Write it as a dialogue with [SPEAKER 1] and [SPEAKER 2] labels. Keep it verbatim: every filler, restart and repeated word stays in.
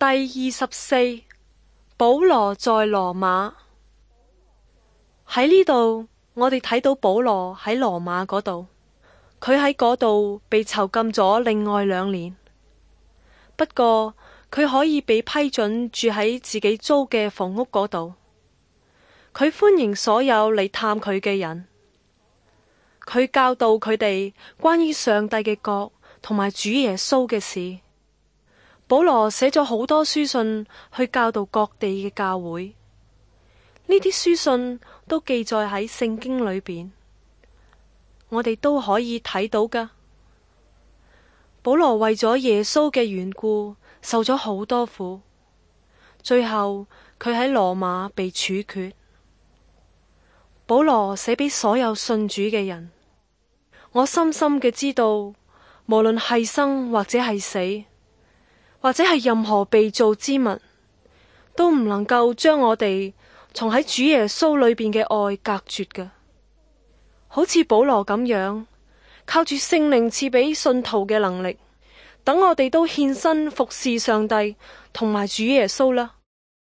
[SPEAKER 1] 第二十四，保羅在羅馬。喺呢度，我哋睇到保羅喺羅馬嗰度，佢喺嗰度被囚禁咗另外兩年。不過佢可以被批准住喺自己租嘅房屋嗰度。佢歡迎所有嚟探佢嘅人。佢教導佢哋關於上帝嘅國同埋主耶穌嘅事。保羅寫咗好多書信去教導各地嘅教會。呢啲書信都記載喺聖經裏邊，我哋都可以睇到噶。保羅為咗耶穌嘅緣故受咗好多苦，最後佢喺羅馬被處決。保羅寫俾所有信主嘅人，我深深嘅知道，無論係生或者係死，或者係任何被造之物，都唔能夠將我哋從喺主耶穌裏邊嘅愛隔絕㗎。好似保羅咁樣，靠住聖靈賜俾信徒嘅能力，等我哋都獻身服侍上帝同埋主耶穌啦。